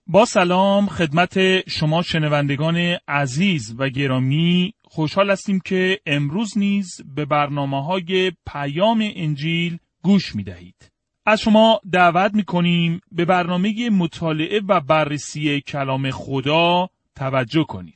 با سلام خدمت شما شنوندگان عزیز و گرامی، خوشحال هستیم که امروز نیز به برنامه‌های پیام انجیل گوش می‌دهید. از شما دعوت می‌کنیم به برنامه مطالعه و بررسی کلام خدا توجه کنید.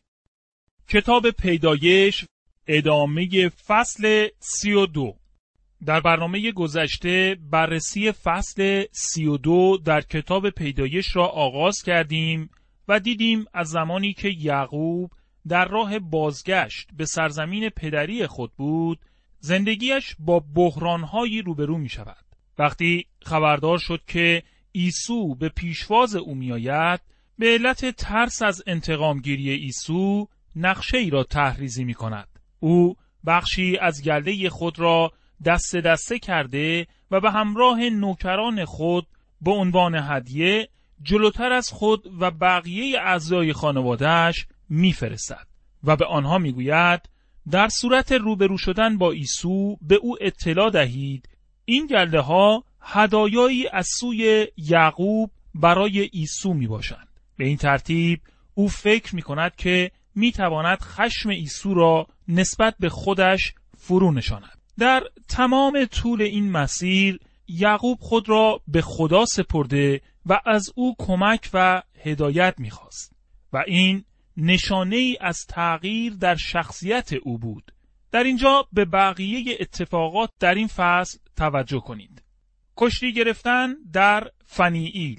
کتاب پیدایش، ادامه فصل 32. در برنامه گذشته بررسی فصل 32 در کتاب پیدایش را آغاز کردیم و دیدیم از زمانی که یعقوب در راه بازگشت به سرزمین پدری خود بود، زندگیش با بحران‌هایی روبرو می شود. وقتی خبردار شد که عیسی به پیشواز او می آید، به علت ترس از انتقامگیری عیسی نقشه ای را طرح‌ریزی می کند. او بخشی از گله خود را دسته دسته کرده و به همراه نوکران خود به عنوان هدیه جلوتر از خود و بقیه اعضای خانواده‌اش می‌فرستد و به آنها می‌گوید در صورت روبرو شدن با عیسی به او اطلاع دهید این گله‌ها هدایایی از سوی یعقوب برای عیسی میباشند. به این ترتیب او فکر می‌کند که می‌تواند خشم عیسی را نسبت به خودش فرو نشاند. در تمام طول این مسیر یعقوب خود را به خدا سپرده و از او کمک و هدایت می‌خواست و این نشانه ای از تغییر در شخصیت او بود. در اینجا به بقیه اتفاقات در این فصل توجه کنید. کشتی گرفتن در فنیئیل.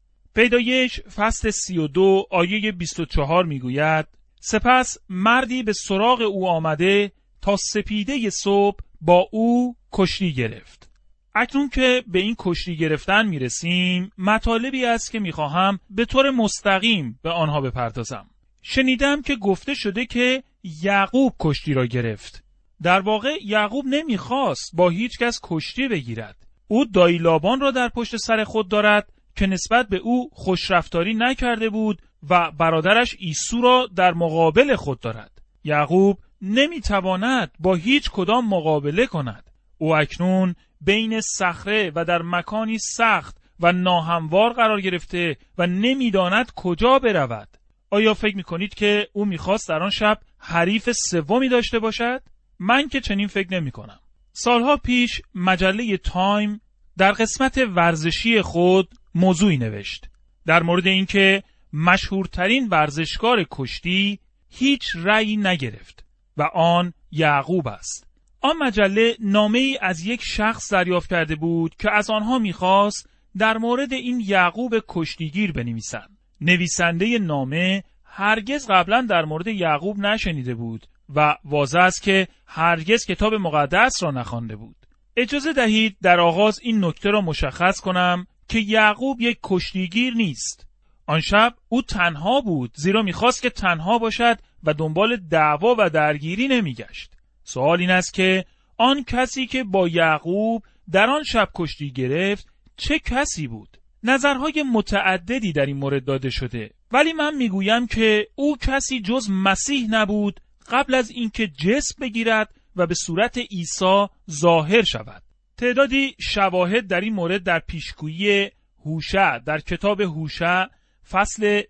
پیدایش فصل 32 آیه 24 میگوید: سپس مردی به سراغ او آمده تا سپیده صبح با او کشتی گرفت. اکنون که به این کشتی گرفتن میرسیم، مطالبی است که میخواهم به طور مستقیم به آنها بپردازم. شنیدم که گفته شده که یعقوب کشتی را گرفت. در واقع یعقوب نمیخواست با هیچ کس کشتی بگیرد. او دایی لابان را در پشت سر خود دارد که نسبت به او خوشرفتاری نکرده بود و برادرش عیسی را در مقابل خود دارد. یعقوب نمیتواند با هیچ کدام مقابله کند. او اکنون بین صخره و در مکانی سخت و ناهموار قرار گرفته و نمیداند کجا برود. آیا فکر میکنید که او میخواست در آن شب حریف سومی داشته باشد؟ من که چنین فکر نمی کنم. سالها پیش مجله تایم در قسمت ورزشی خود موضوعی نوشت در مورد اینکه مشهورترین ورزشکار کشتی هیچ رأیی نگرفت و آن یعقوب است. آن مجله نامه‌ای از یک شخص دریافت کرده بود که از آنها می‌خواست در مورد این یعقوب کشتیگیر بنویسند. نویسنده نامه هرگز قبلا در مورد یعقوب نشنیده بود و واضح است که هرگز کتاب مقدس را نخوانده بود. اجازه دهید در آغاز این نکته را مشخص کنم که یعقوب یک کشتیگیر نیست. آن شب او تنها بود، زیرا می‌خواست که تنها باشد و دنبال دعوا و درگیری نمی‌گشت. سوال این است که آن کسی که با یعقوب در آن شب کشتی گرفت چه کسی بود؟ نظرهای متعددی در این مورد داده شده، ولی من میگویم که او کسی جز مسیح نبود قبل از اینکه جسم بگیرد و به صورت عیسی ظاهر شود. تعدادی شواهد در این مورد در پیشگویی هوشع در کتاب هوشع فصل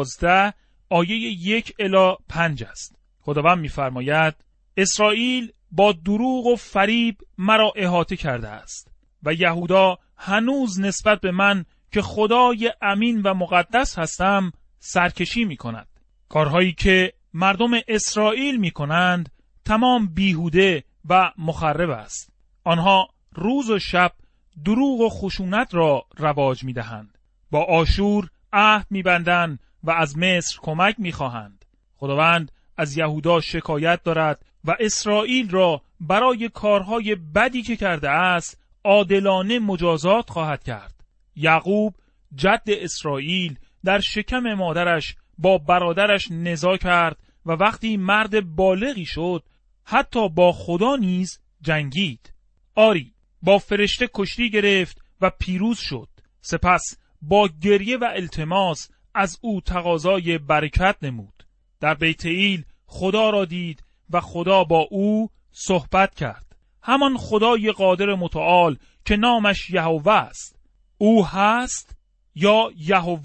12 آیه 1 الی 5 است. خداوند می‌فرماید: اسرائیل با دروغ و فریب مرا احاطه کرده است و یهودا هنوز نسبت به من که خدای امین و مقدس هستم سرکشی می کند. کارهایی که مردم اسرائیل می کنند تمام بیهوده و مخرب است. آنها روز و شب دروغ و خشونت را رواج می دهند. با آشور عهد می بندند و از مصر کمک می خواهند. خداوند از یهودا شکایت دارد و اسرائیل را برای کارهای بدی که کرده است عادلانه مجازات خواهد کرد. یعقوب جد اسرائیل در شکم مادرش با برادرش نزاع کرد و وقتی مرد بالغی شد حتی با خدا نیز جنگید. آری، با فرشته کشتی گرفت و پیروز شد. سپس با گریه و التماس از او تقاضای برکت نمود. در بیت ایل خدا را دید و خدا با او صحبت کرد. همان خدای قادر متعال که نامش یهوه است. او هست یا یهوه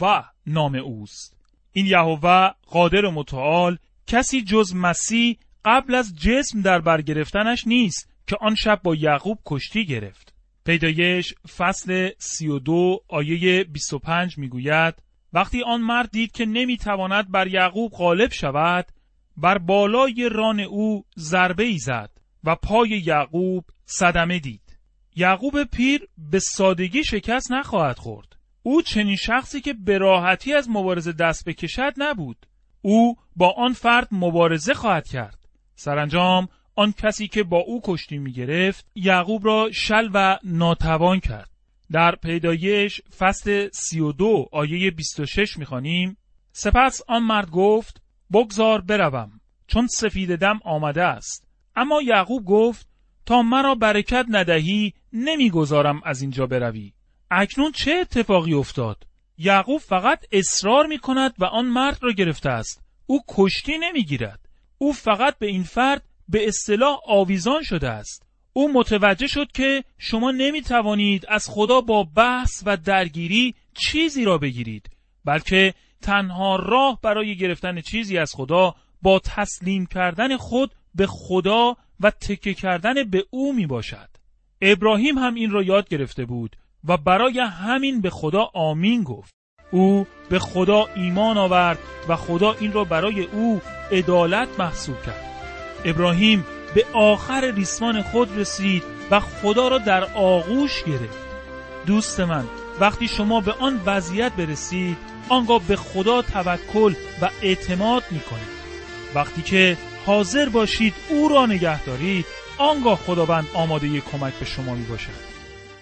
نام اوست. این یهوه قادر و متعال کسی جز مسیح قبل از جسم در بر گرفتنش نیست که آن شب با یعقوب کشتی گرفت. پیدایش فصل 32 آیه 25 میگوید وقتی آن مرد دید که نمیتواند بر یعقوب غالب شود، بر بالای ران او ضربه ای زد و پای یعقوب صدمه دید. یعقوب پیر به سادگی شکست نخواهد خورد. او چنین شخصی که به راحتی از مبارزه دست بکشد نبود. او با آن فرد مبارزه خواهد کرد. سرانجام آن کسی که با او کشتی می گرفت یعقوب را شل و ناتوان کرد. در پیدایش فصل 32 آیه 26 می خوانیم سپس آن مرد گفت بگذار بروم چون سفید دم آمده است. اما یعقوب گفت تا مرا برکت ندهی نمیگذارم از اینجا بروی. اکنون چه اتفاقی افتاد؟ یعقوب فقط اصرار می کند و آن مرد را گرفته است. او کشتی نمی گیرد. او فقط به این فرد به اصطلاح آویزان شده است. او متوجه شد که شما نمی توانید از خدا با بحث و درگیری چیزی را بگیرید، بلکه تنها راه برای گرفتن چیزی از خدا با تسلیم کردن خود به خدا و تکیه کردن به او می باشد. ابراهیم هم این را یاد گرفته بود و برای همین به خدا آمین گفت. او به خدا ایمان آورد و خدا این را برای او عدالت محسوب کرد. ابراهیم به آخر ریسمان خود رسید و خدا را در آغوش گرفت. دوست من، وقتی شما به آن وضعیت برسید، آنگاه به خدا توکل و اعتماد می‌کنید. وقتی که حاضر باشید او را نگه دارید، آنگاه خداوند آماده کمک به شما میباشد.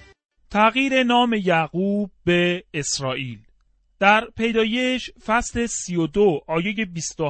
تغییر نام یعقوب به اسرائیل. در پیدایش فصل 32 آیه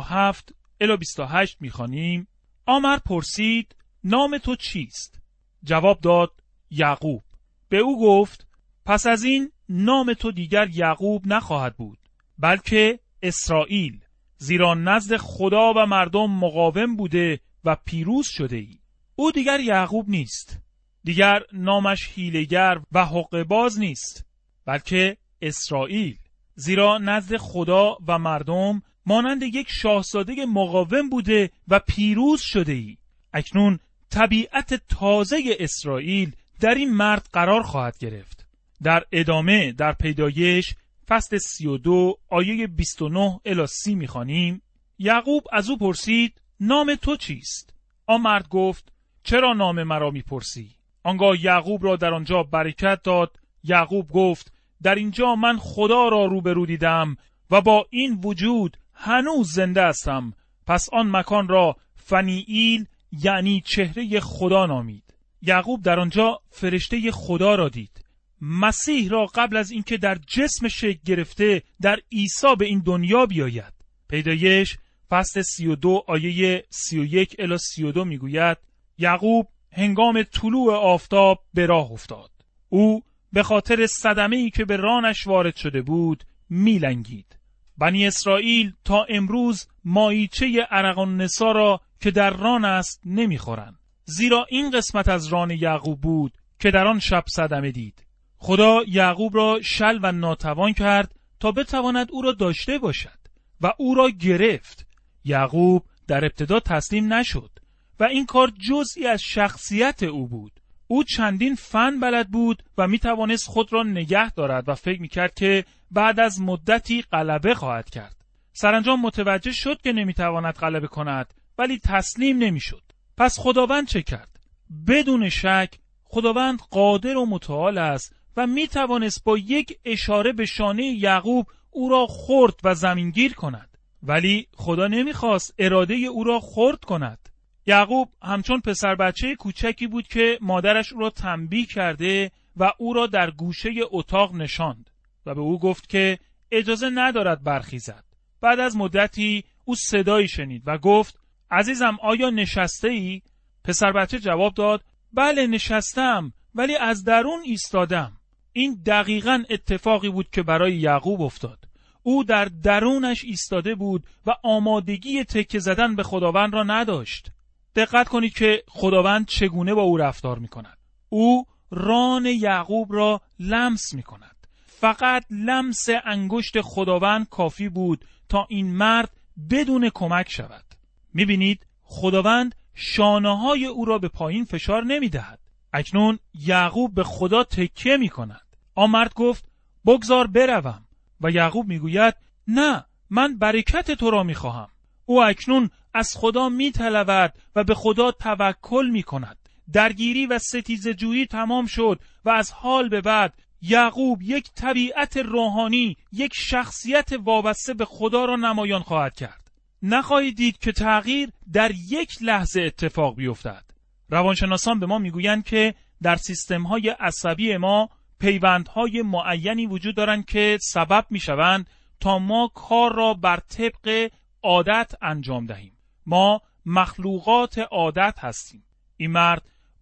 27 الی 28 میخوانیم آمر پرسید نام تو چیست؟ جواب داد یعقوب. به او گفت پس از این نام تو دیگر یعقوب نخواهد بود بلکه اسرائیل، زیرا نزد خدا و مردم مقاوم بوده و پیروز شده ای. او دیگر یعقوب نیست، دیگر نامش هیله‌گر و حقه‌باز نیست، بلکه اسرائیل، زیرا نزد خدا و مردم مانند یک شاهزاده مقاوم بوده و پیروز شده ای. اکنون طبیعت تازه اسرائیل در این مرد قرار خواهد گرفت. در ادامه در پیدایش فصل 32 آیه 29 الی 30 میخوانیم یعقوب از او پرسید نام تو چیست؟ آن مرد گفت چرا نام مرا میپرسی؟ آنگاه یعقوب را در آنجا برکت داد. یعقوب گفت در اینجا من خدا را روبرو دیدم و با این وجود هنوز زنده هستم. پس آن مکان را فنیئیل یعنی چهره خدا نامید. یعقوب در آنجا فرشته خدا را دید. مسیح را قبل از اینکه در جسم شکل گرفته در عیسی به این دنیا بیاید. پیدایش فصل 32 آیه 31 الی 32 میگوید یعقوب هنگام طلوع آفتاب به راه افتاد. او به خاطر صدمه‌ای که به رانش وارد شده بود میلنگید. بنی اسرائیل تا امروز مایچه ارغان نسا را که در ران است نمیخورند، زیرا این قسمت از ران یعقوب بود که در آن شب صدمه دید. خدا یعقوب را شل و ناتوان کرد تا بتواند او را داشته باشد و او را گرفت. یعقوب در ابتدا تسلیم نشد و این کار جزئی از شخصیت او بود. او چندین فن بلد بود و میتوانست خود را نگه دارد و فکر میکرد که بعد از مدتی غلبه خواهد کرد. سرانجام متوجه شد که نمیتواند غلبه کند ولی تسلیم نمیشد. پس خداوند چه کرد؟ بدون شک خداوند قادر و متعال است و میتوانست با یک اشاره به شانه یعقوب او را خرد و زمینگیر کند. ولی خدا نمیخواست اراده او را خرد کند. یعقوب همچون پسر بچه کوچکی بود که مادرش او را تنبیه کرده و او را در گوشه اتاق نشاند و به او گفت که اجازه ندارد برخیزد. بعد از مدتی او صدایی شنید و گفت عزیزم آیا نشسته ای؟ پسر بچه جواب داد بله نشستم ولی از درون ایستادم. این دقیقاً اتفاقی بود که برای یعقوب افتاد. او در درونش ایستاده بود و آمادگی تکیه زدن به خداوند را نداشت. دقت کنید که خداوند چگونه با او رفتار می کند. او ران یعقوب را لمس می کند. فقط لمس انگشت خداوند کافی بود تا این مرد بدون کمک شود. می‌بینید خداوند شانه‌های او را به پایین فشار نمی‌دهد. اکنون یعقوب به خدا تکیه می‌کند. آن مرد گفت بگذار بروم و یعقوب می‌گوید نه، من برکت تو را می‌خواهم. او اکنون از خدا می‌طلبد و به خدا توکل می‌کند. درگیری و ستیزه‌جویی تمام شد و از حال به بعد یعقوب یک طبیعت روحانی، یک شخصیت وابسته به خدا را نمایان خواهد کرد. نخواهید دید که تغییر در یک لحظه اتفاق بیفتد. روانشناسان به ما میگویند که در سیستم‌های عصبی ما پیوندهای معینی وجود دارند که سبب میشوند تا ما کار را بر طبق عادت انجام دهیم. ما مخلوقات عادت هستیم. این مرد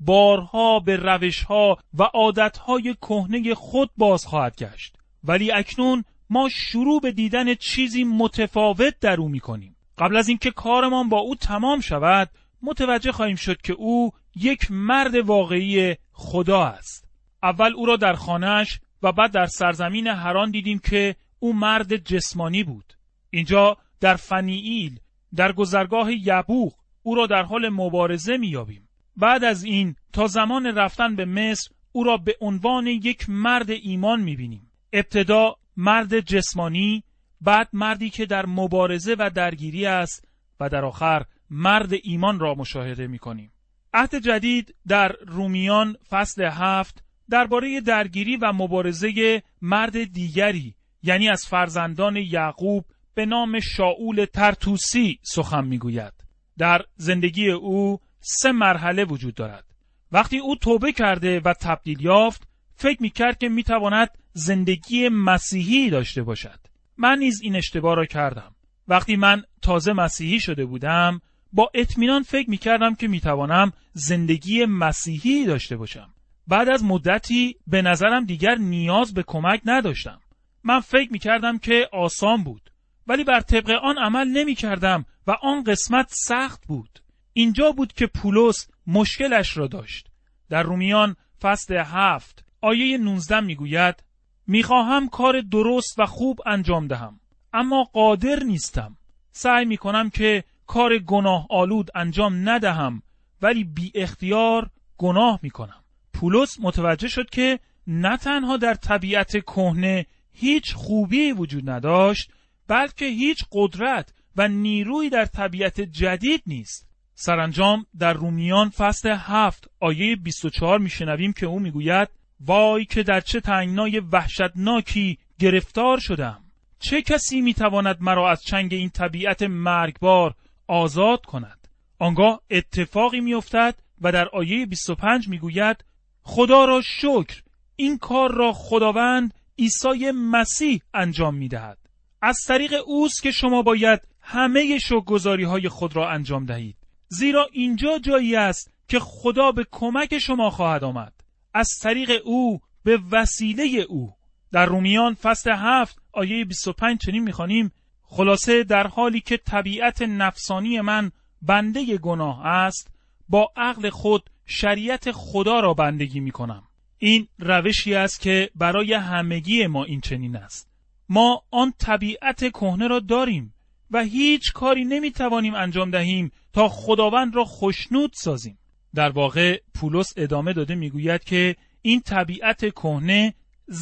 بارها به روش‌ها و عادت‌های کهنه خود باز خواهد گشت، ولی اکنون ما شروع به دیدن چیزی متفاوت در او می‌کنیم. قبل از اینکه کارمان با او تمام شود متوجه خواهیم شد که او یک مرد واقعی خدا است. اول او را در خانه‌اش و بعد در سرزمین حران دیدیم که او مرد جسمانی بود. اینجا در فنیئیل، در گذرگاه یبوق، او را در حال مبارزه می‌یابیم. بعد از این تا زمان رفتن به مصر او را به عنوان یک مرد ایمان می‌بینیم. ابتدا مرد جسمانی، بعد مردی که در مبارزه و درگیری است و در آخر مرد ایمان را مشاهده می‌کنیم. عهد جدید در رومیان فصل 7 درباره درگیری و مبارزه مرد دیگری، یعنی از فرزندان یعقوب به نام شاول ترتوسی سخن می‌گوید. در زندگی او 3 مرحله وجود دارد. وقتی او توبه کرده و تبدیل یافت، فکر می‌کرد که می‌تواند زندگی مسیحی داشته باشد. من نیز این اشتباه را کردم. وقتی من تازه مسیحی شده بودم، با اطمینان فکر می‌کردم که می‌توانم زندگی مسیحی داشته باشم. بعد از مدتی به نظرم دیگر نیاز به کمک نداشتم. من فکر می‌کردم که آسان بود، ولی بر طبق آن عمل نمی‌کردم و آن قسمت سخت بود. اینجا بود که پولس مشکلش را داشت. در رومیان فصل 7 آیه 19 میگوید میخواهم کار درست و خوب انجام دهم، اما قادر نیستم. سعی میکنم که کار گناه آلود انجام ندهم، ولی بی اختیار گناه میکنم. پولس متوجه شد که نه تنها در طبیعت کهنه هیچ خوبی وجود نداشت، بلکه هیچ قدرت و نیروی در طبیعت جدید نیست. سرانجام در رومیان فصل 7 آیه 24 میشنویم که او میگوید وای که در چه تنگنای وحشتناکی گرفتار شدم. چه کسی میتواند مرا از چنگ این طبیعت مرگبار آزاد کند؟ آنگاه اتفاقی میافتد و در آیه 25 میگوید خدا را شکر، این کار را خداوند عیسی مسیح انجام میدهد. از طریق اوست که شما باید همه شکرگزاری‌های خود را انجام دهید، زیرا اینجا جایی است که خدا به کمک شما خواهد آمد. از طریق او، به وسیله او. در رومیان فصل 7 آیه 25 چنین می‌خوانیم خلاصه در حالی که طبیعت نفسانی من بنده گناه است، با عقل خود شریعت خدا را بندگی می‌کنم. این روشی است که برای همگی ما این چنین است. ما آن طبیعت کهنه را داریم و هیچ کاری نمی‌توانیم انجام دهیم تا خداوند را خوشنود سازیم. در واقع پولس ادامه داده میگوید که این طبیعت کهنه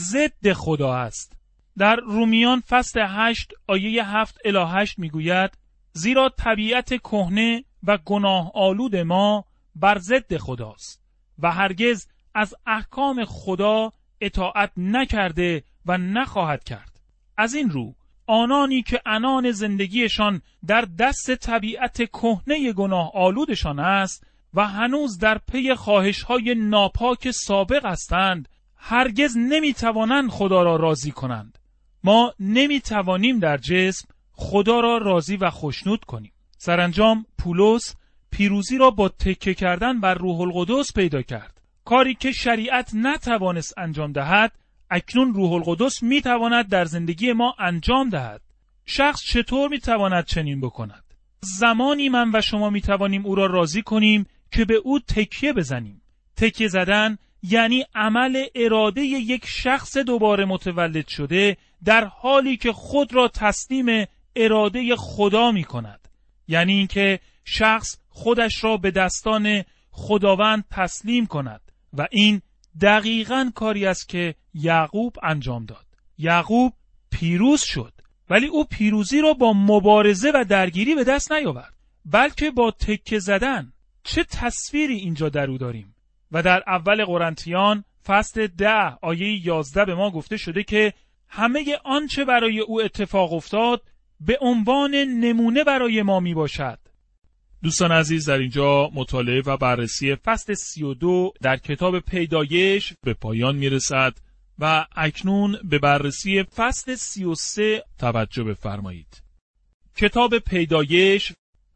ضد خدا است. در رومیان فصل 8 آیه 7 الی 8 میگوید زیرا طبیعت کهنه و گناه آلود ما بر ضد خداست و هرگز از احکام خدا اطاعت نکرده و نخواهد کرد. از این رو آنانی که عنان زندگیشان در دست طبیعت کهنه گناه آلودشان است و هنوز در پی خواهش‌های ناپاک سابق هستند، هرگز نمی‌توانند خدا را راضی کنند. ما نمی‌توانیم در جسم خدا را راضی و خوشنود کنیم. سرانجام پولس پیروزی را با تکیه کردن بر روح القدس پیدا کرد. کاری که شریعت نتوانست انجام دهد، اکنون روح القدس می‌تواند در زندگی ما انجام دهد. شخص چطور می‌تواند چنین بکند؟ زمانی من و شما می‌توانیم او را راضی کنیم که به او تکیه بزنیم. تکیه زدن یعنی عمل اراده یک شخص دوباره متولد شده در حالی که خود را تسلیم اراده خدا می کند. یعنی اینکه شخص خودش را به دستان خداوند تسلیم کند و این دقیقاً کاری است که یعقوب انجام داد. یعقوب پیروز شد، ولی او پیروزی را با مبارزه و درگیری به دست نیاورد، بلکه با تکه زدن. چه تصویری اینجا در او داریم. و در اول قرنتیان فصل 10 آیه 11 به ما گفته شده که همه آنچه برای او اتفاق افتاد به عنوان نمونه برای ما می باشد. دوستان عزیز، در اینجا مطالعه و بررسی فصل 32 در کتاب پیدایش به پایان می رسد و اکنون به بررسی فصل 33 توجه بفرمایید. کتاب پیدایش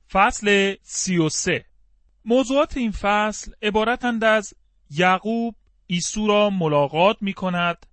فصل 33. موضوعات این فصل عبارتند از یعقوب عیسی را ملاقات می کند،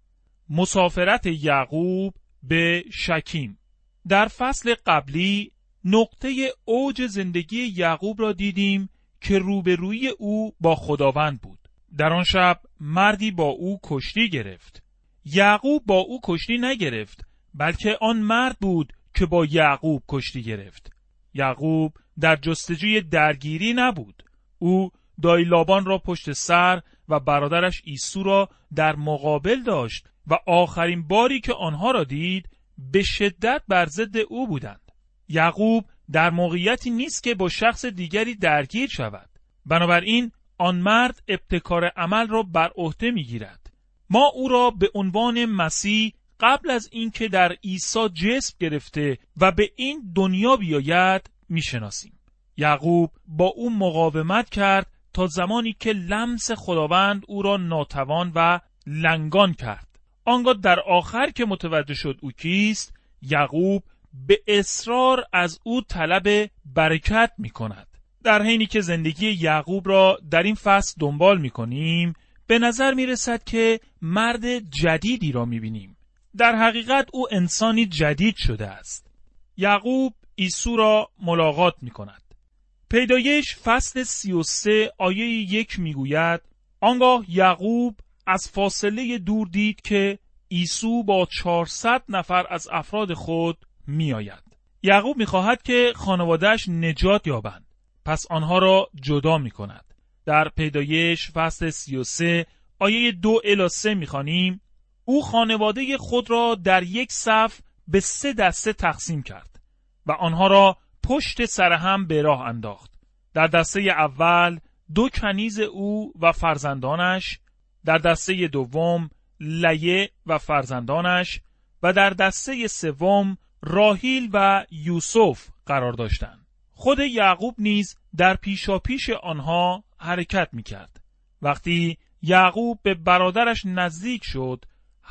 مسافرت یعقوب به شکیم. در فصل قبلی نقطه اوج زندگی یعقوب را دیدیم که روبروی او با خداوند بود. در آن شب مردی با او کشتی گرفت. یعقوب با او کشتی نگرفت، بلکه آن مرد بود که با یعقوب کشتی گرفت. یعقوب در جستجوی درگیری نبود. او دایی لابان را پشت سر و برادرش عیسی را در مقابل داشت و آخرین باری که آنها را دید به شدت بر ضد او بودند. یعقوب در موقعیتی نیست که با شخص دیگری درگیر شود. بنابراین آن مرد ابتکار عمل را بر عهده می‌گیرد. ما او را به عنوان مسیح قبل از اینکه در عیسی جسم گرفته و به این دنیا بیاید میشناسیم. یعقوب با او مقاومت کرد تا زمانی که لمس خداوند او را ناتوان و لنگان کرد. آنگاه در آخر که متوجه شد او کیست، یعقوب به اصرار از او طلب برکت می کند. در حینی که زندگی یعقوب را در این فصل دنبال می کنیم، به نظر می رسد که مرد جدیدی را می بینیم. در حقیقت او انسانی جدید شده است. یعقوب عیسی را ملاقات می کند. پیدایش فصل 33 آیه 1 می گوید آنگاه یعقوب از فاصله دور دید که عیسی با 400 نفر از افراد خود می آید. یعقوب می خواهد که خانوادهش نجات یابند، پس آنها را جدا می کند. در پیدایش فصل 33 آیه 2 الی 3 می خوانیم او خانواده خود را در یک صف به 3 دسته تقسیم کرد و آنها را پشت سر هم به راه انداخت. در دسته اول 2 کنیز او و فرزندانش، در دسته دوم لیه و فرزندانش و در دسته سوم راهیل و یوسف قرار داشتند. خود یعقوب نیز در پیشاپیش آنها حرکت می‌کرد. وقتی یعقوب به برادرش نزدیک شد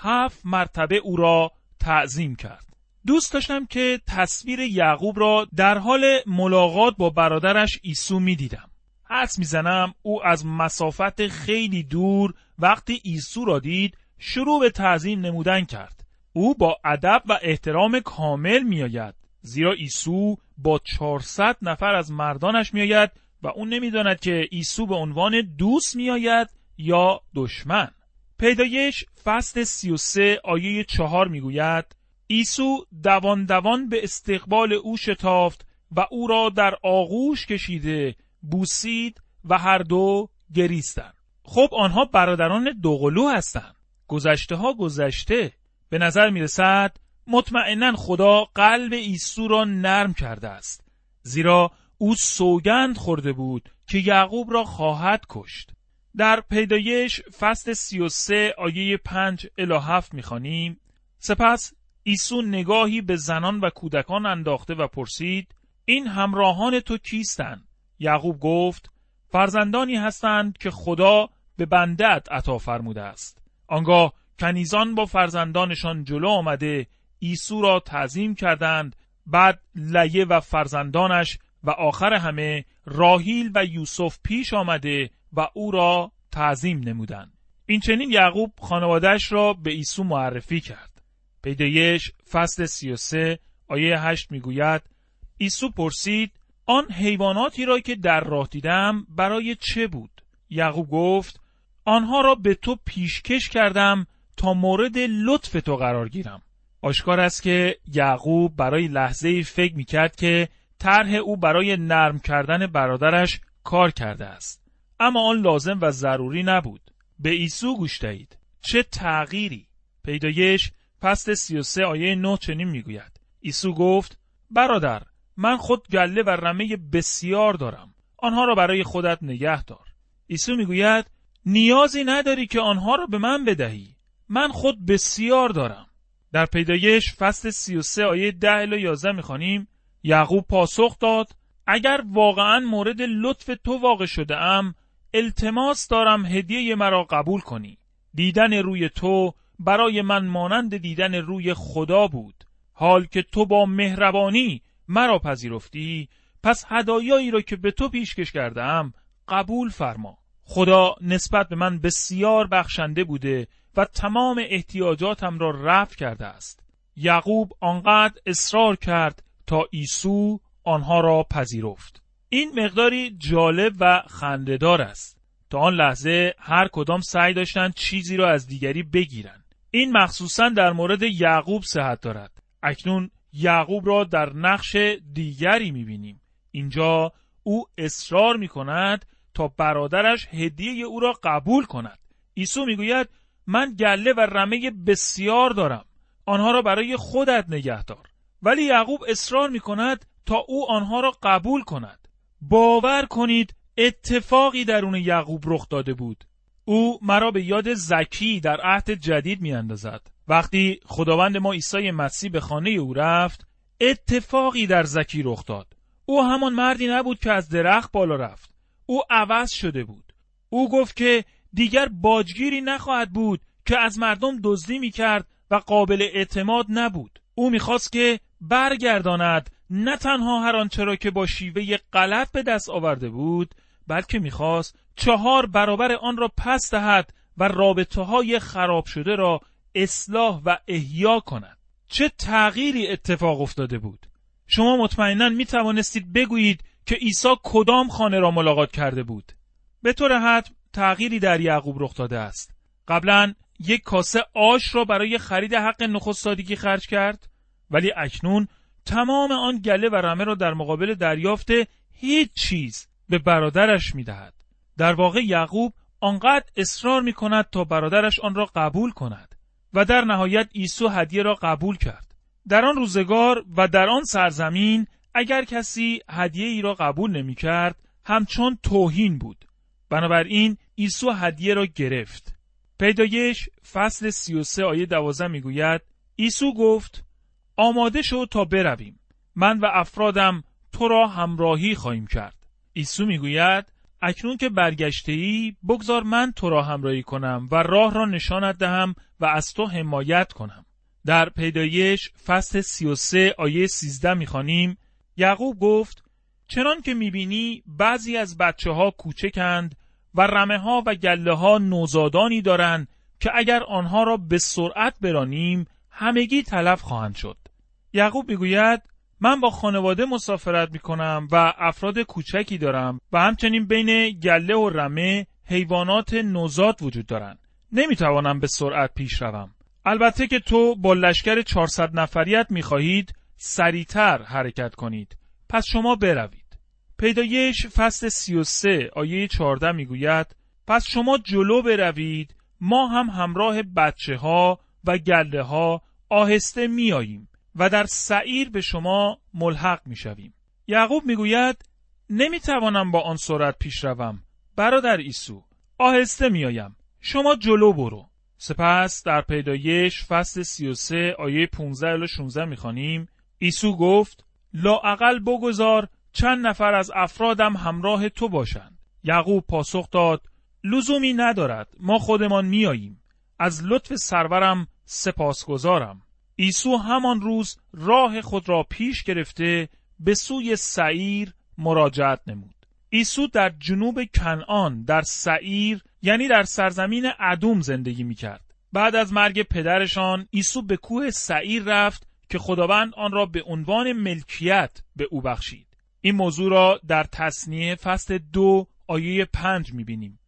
7 مرتبه او را تعظیم کرد. دوست داشتم که تصویر یعقوب را در حال ملاقات با برادرش عیسی می‌دیدم. حدس می‌زنم او از مسافت خیلی دور وقتی عیسی را دید شروع به تعظیم نمودن کرد. او با ادب و احترام کامل می‌آید، زیرا عیسی با 400 نفر از مردانش می‌آید و او نمی‌داند که عیسی به عنوان دوست می‌آید یا دشمن. پیدایش فصل 33 آیه 4 می‌گوید عیسی دوان دوان به استقبال او شتافت و او را در آغوش کشیده بوسید و هر دو گریستند. خب آنها برادران دوقلو هستند. گذشته ها گذشته. به نظر می رسد مطمئناً خدا قلب عیسی را نرم کرده است، زیرا او سوگند خورده بود که یعقوب را خواهد کشت. در پیدایش فصل 33 آیه 5 الی 7 می خوانیم سپس عیسی نگاهی به زنان و کودکان انداخته و پرسید این همراهان تو کیستند؟ یعقوب گفت فرزندانی هستند که خدا به بنده‌ات عطا فرموده است. آنگاه کنیزان با فرزندانشان جلو آمده عیسی را تعظیم کردند، بعد لیه و فرزندانش و آخر همه راهیل و یوسف پیش آمده و او را تعظیم نمودند. این چنین یعقوب خانواده‌اش را به عیسی معرفی کرد. پیدایش فصل 33 آیه 8 میگوید عیسی پرسید آن حیواناتی را که در راه دیدم برای چه بود؟ یعقوب گفت آنها را به تو پیشکش کردم تا مورد لطف تو قرار گیرم. آشکار است که یعقوب برای لحظه‌ای فکر می‌کرد که طرح او برای نرم کردن برادرش کار کرده است. اما آن لازم و ضروری نبود. به عیسی گوش دهید. چه تغییری! پیدایش فصل 33 آیه 9 چنین میگوید: عیسی گفت: برادر، من خود گله و رمه بسیار دارم. آنها را برای خودت نگه دار. عیسی میگوید: نیازی نداری که آنها را به من بدهی. من خود بسیار دارم. در پیدایش فصل 33 آیه 10 الی 11 میخوانیم: یعقوب پاسخ داد: اگر واقعا مورد لطف تو واقع شده ام، التماس دارم هدیه مرا قبول کنی. دیدن روی تو برای من مانند دیدن روی خدا بود. حال که تو با مهربانی مرا پذیرفتی، پس هدایایی را که به تو پیشکش کردم قبول فرما. خدا نسبت به من بسیار بخشنده بوده و تمام احتیاجاتم را رفع کرده است. یعقوب آنقدر اصرار کرد تا عیسی آنها را پذیرفت. این مقداری جالب و خنده‌دار است. تا آن لحظه هر کدام سعی داشتند چیزی را از دیگری بگیرند. این مخصوصاً در مورد یعقوب صحت دارد. اکنون یعقوب را در نقش دیگری می‌بینیم. اینجا او اصرار می‌کند تا برادرش هدیه او را قبول کند. عیسی می‌گوید: من گله و رمه بسیار دارم. آنها را برای خودت نگه دار. ولی یعقوب اصرار می‌کند تا او آنها را قبول کند. باور کنید اتفاقی درون یعقوب رخ داده بود. او مرا به یاد زکی در عهد جدید می‌اندازد. وقتی خداوند ما عیسی مسیح به خانه او رفت، اتفاقی در زکی رخ داد. او همان مردی نبود که از درخت بالا رفت. او عوض شده بود. او گفت که دیگر باجگیری نخواهد بود که از مردم دزدی می‌کرد و قابل اعتماد نبود. او می‌خواست که برگرداند نه تنها هر آنچه را که با شیوه غلط به دست آورده بود، بلکه می‌خواست 4 برابر آن را پس دهد و رابطه‌های خراب شده را اصلاح و احیا کند. چه تغییری اتفاق افتاده بود! شما مطمئناً می‌توانستید بگویید که عیسی کدام خانه را ملاقات کرده بود. به طور حتم تغییری در یعقوب رخ داده است. قبلاً 1 کاسه آش را برای خرید حق نخستادگی خرج کرد، ولی اکنون تمام آن گله و رمه را در مقابل دریافت هیچ چیز به برادرش می‌دهد. در واقع یعقوب آنقدر اصرار می‌کند تا برادرش آن را قبول کند و در نهایت عیسی هدیه را قبول کرد. در آن روزگار و در آن سرزمین اگر کسی هدیه ای را قبول نمی‌کرد، همچون توهین بود. بنابراین عیسی هدیه را گرفت. پیدایش فصل 33 آیه 12 میگوید: عیسی گفت: آماده شو تا برویم. من و افرادم تو را همراهی خواهیم کرد. عیسی میگوید: اکنون که برگشته‌ای، بگذار من تو را همراهی کنم و راه را نشانت دهم و از تو حمایت کنم. در پیدایش فصل 33 آیه 13 میخوانیم: یعقوب گفت: چنان که میبینی بعضی از بچه‌ها کوچکند و رمه‌ها و گله‌ها نوزادانی دارند که اگر آنها را به سرعت برانیم همگی تلف خواهند شد. یعقوب میگوید: من با خانواده مسافرت میکنم و افراد کوچکی دارم و همچنین بین گله و رمه حیوانات نوزاد وجود دارند. نمیتوانم به سرعت پیش روم. البته که تو با لشکر 400 نفریت میخواهید سریعتر حرکت کنید. پس شما بروید. پیدایش فصل 33 آیه 14 میگوید: پس شما جلو بروید، ما هم همراه بچه ها و گله ها آهسته میاییم و در سعیر به شما ملحق میشویم. یعقوب میگوید: نمیتوانم با آن سرعت پیش روم. برادر عیسی، آهسته میایم، شما جلو برو. سپس در پیدایش فصل 33 آیه 15 الی 16 میخوانیم: عیسی گفت: لااقل بگذار چند نفر از افرادم همراه تو باشند. یعقوب پاسخ داد: لزومی ندارد، ما خودمان میاییم. از لطف سرورم سپاسگزارم. عیسی همان روز راه خود را پیش گرفته به سوی سعیر مراجعت نمود. عیسی در جنوب کنعان در سعیر یعنی در سرزمین ادوم زندگی میکرد. بعد از مرگ پدرشان عیسی به کوه سعیر رفت که خداوند آن را به عنوان ملکیت به او بخشید. این موضوع را در تثنیه فصل 2 آیه 5 میبینیم.